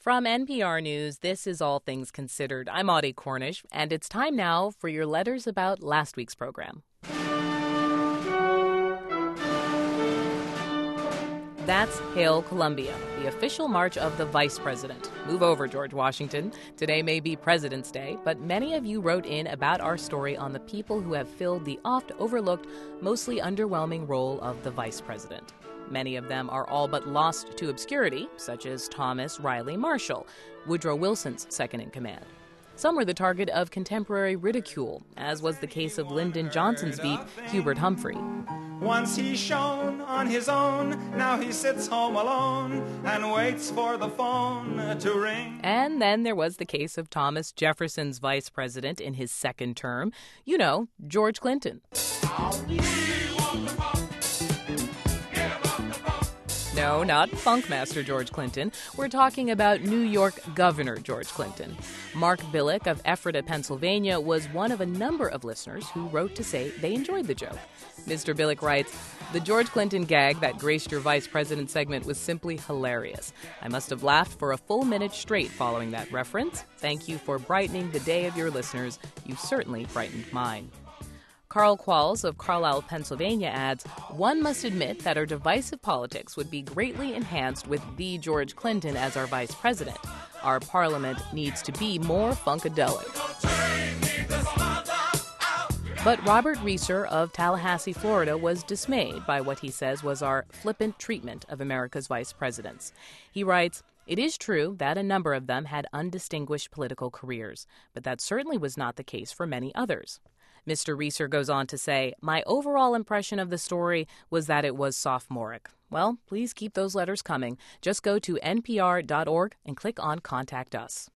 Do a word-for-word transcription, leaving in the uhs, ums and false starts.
From N P R News, this is All Things Considered. I'm Audie Cornish, and it's time now for your letters about last week's program. That's Hail Columbia, the official march of the vice president. Move over, George Washington. Today may be President's Day, but many of you wrote in about our story on the people who have filled the oft-overlooked, mostly underwhelming role of the vice president. Many of them are all but lost to obscurity, such as Thomas Riley Marshall, Woodrow Wilson's second-in-command. Some were the target of contemporary ridicule, as was the case of Lyndon Johnson's Veep, Hubert Humphrey. Once he shone on his own, now he sits home alone and waits for the phone to ring. And then there was the case of Thomas Jefferson's vice president in his second term, you know, George Clinton. No, not Funkmaster George Clinton. We're talking about New York Governor George Clinton. Mark Billick of Ephrata, Pennsylvania, was one of a number of listeners who wrote to say they enjoyed the joke. Mister Billick writes, "The George Clinton gag that graced your vice president segment was simply hilarious. I must have laughed for a full minute straight following that reference. Thank you for brightening the day of your listeners. You certainly brightened mine." Carl Qualls of Carlisle, Pennsylvania adds, "One must admit that our divisive politics would be greatly enhanced with the George Clinton as our vice president. Our parliament needs to be more funkadelic." But Robert Reeser of Tallahassee, Florida, was dismayed by what he says was our flippant treatment of America's vice presidents. He writes, "It is true that a number of them had undistinguished political careers, but that certainly was not the case for many others." Mister Reeser goes on to say, "My overall impression of the story was that it was sophomoric." Well, please keep those letters coming. Just go to N P R dot org and click on Contact Us.